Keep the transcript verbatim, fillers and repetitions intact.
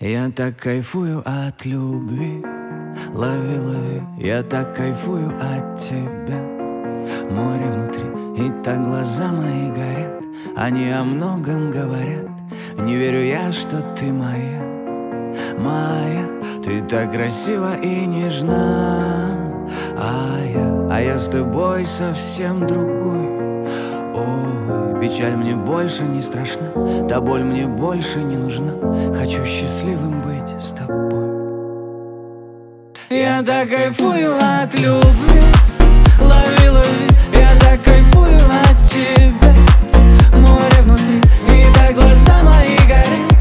Я так кайфую от любви, лови, лови. Я так кайфую от тебя. Море внутри, и так глаза мои горят. Они о многом говорят. Не верю я, что ты моя, моя. Ты так красива и нежна. А я, а я с тобой совсем другой. Ой, печаль мне больше не страшна, та боль мне больше не нужна. Хочу счастливым быть с тобой. Я так кайфую от любви, лови, лови. Я так кайфую от тебя. Море внутри, и так глаза мои горят.